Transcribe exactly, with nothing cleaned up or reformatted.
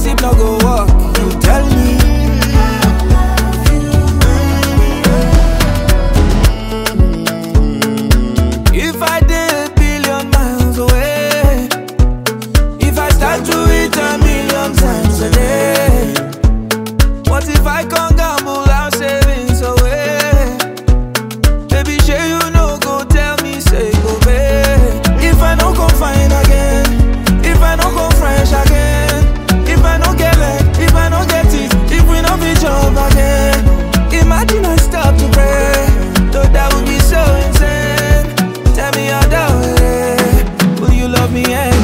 friendship no go work? You tell me. If I did a billion miles away, if I start to eat a million times a day, what if I can't gamble our savings away? Baby, sure you no go tell me say go pay. If I don't come fine again, if I don't come fresh again, if I don't get leg, if I don't get it, if we don't be job again. Imagine I stop to pray, though that would be so insane. Tell me how that way, will you love me anyway?